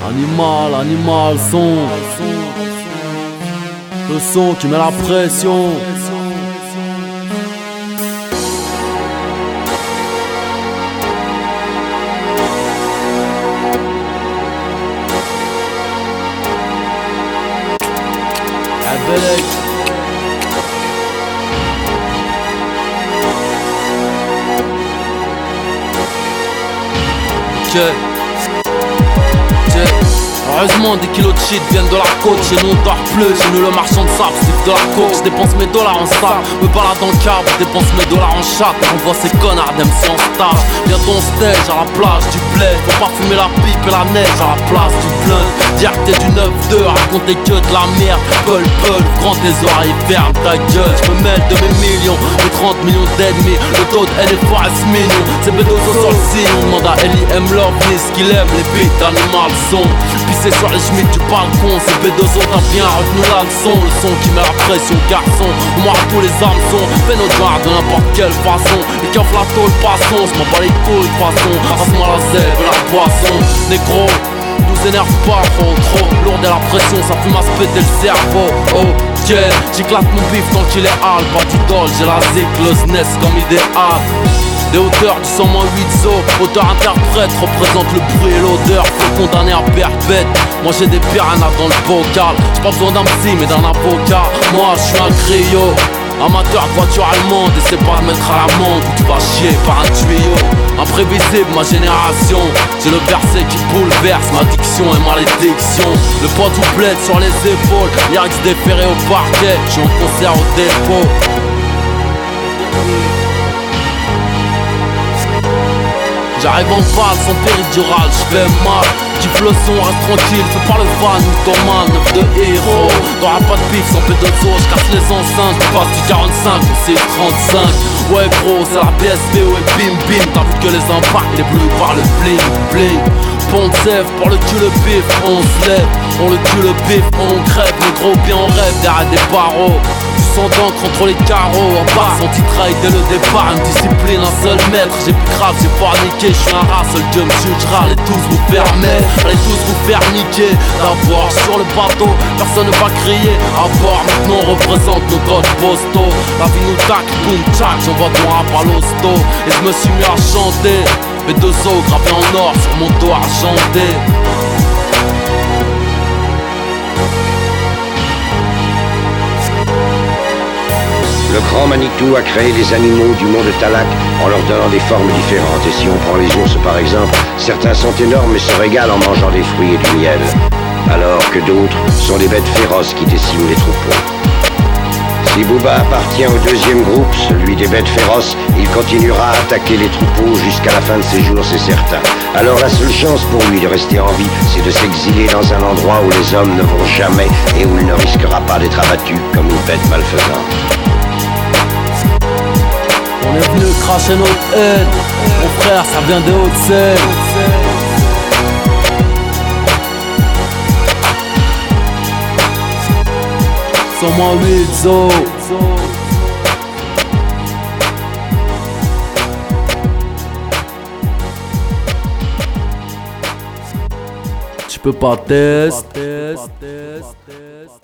Animal, son. Le son qui met la pression. Belek. Heureusement des kilos de shit viennent de la côte. Chez nous on dort plus, chez nous le marchand de sable c'est de la coke. Je dépense mes dollars en sable, me balade en cab, je dépense mes dollars en chat. On voit ces connards d'MC en stage. Bientôt on stage à la plage du bled. Faut pas fumer la pipe et la neige à la place du blunt. Dire que t'es du 9-2, raconter que de la merde. Peul, grand tes oreilles, ferme ta gueule. Je me mêle de mes millions, de 30 millions d'ennemis. Le taux de LFA est mignon. C'est Bedozo sur le signe, on demande à L.I.M. Love ce qu'il aime, les beats d'animal son. Pisser sur les chemises du balcon, c'est Bedozo, t'as bien retenu la leçon. Le son qui met la pression, garçon. On m'arrête tous les hameçons, fais nos joints de n'importe quelle façon. Les keufs la tôle, passons, j'm'en bats les couilles de façon. Passe-moi la zèbre et la poisson, négro. Nous énerve pas, trop lourd de la pression, ça fume à se péter le cerveau. Oh yeah, j'éclate mon bif tant qu'il est hal. Pas d'idole, j'ai la zik, le SNES comme idéal. Des hauteurs du 100-8 zo, auteur-interprète représente le bruit et l'odeur. Faut condamner à perpète, moi j'ai des piranhas dans le bocal. J'ai pas besoin d'un psy mais d'un avocat. Moi je suis un griot, amateur de voiture allemande. Essaie pas de mettre à l'amende ou tu vas chier par un tuyau. Imprévisible ma génération, j'ai le verset qui bouleverse ma diction et malédiction. Le poids tout bled sur les épaules, lyrics déférés au parquet. J'suis en concert au dépôt. J'arrive en balle sans péridural, j'fais mal. Kiffe le son, reste tranquille, fais pas le fan, mythomane, 9 de héros. T'auras pas de bif sans Bedozo, j'casse les enceintes. J'passe du 45 au 635. Ouais gros, c'est la PSV, ouais bim bim. T'as vu que les impacts, il est bleu par le bling bling. Pont de sève, pour le cul le bif, on se lève. On le tue le bif, on crève, le gros bien on rêve derrière des barreaux. Du sang d'encre entre les carreaux, en bas son titrail dès le départ. Une discipline, un seul maître, j'ai plus grave, j'ai pas niqué. J'suis un rat, seul Dieu me jugera, allez tous vous fermer. Allez tous vous faire niquer. D'abord sur le bateau, personne ne va crier. À bord, maintenant on représente nos codes postaux. La vie nous tac, boum tchac, j'envoie ton rap à l'hosto. Et je me suis mis à chanter. Bedozo gravé en or sur mon dos argenté. Le grand Manitou a créé les animaux du monde Talak en leur donnant des formes différentes. Et si on prend les ours par exemple, certains sont énormes et se régalent en mangeant des fruits et du miel, alors que d'autres sont des bêtes féroces qui déciment les troupeaux. Si Booba appartient au deuxième groupe, celui des bêtes féroces, il continuera à attaquer les troupeaux jusqu'à la fin de ses jours, c'est certain. Alors la seule chance pour lui de rester en vie, c'est de s'exiler dans un endroit où les hommes ne vont jamais et où il ne risquera pas d'être abattu comme une bête malfaisante. On est venu cracher notre haine. Mon frère, ça vient des Hauts-de-Seine. Sans moi 8 zo. Tu peux pas tester.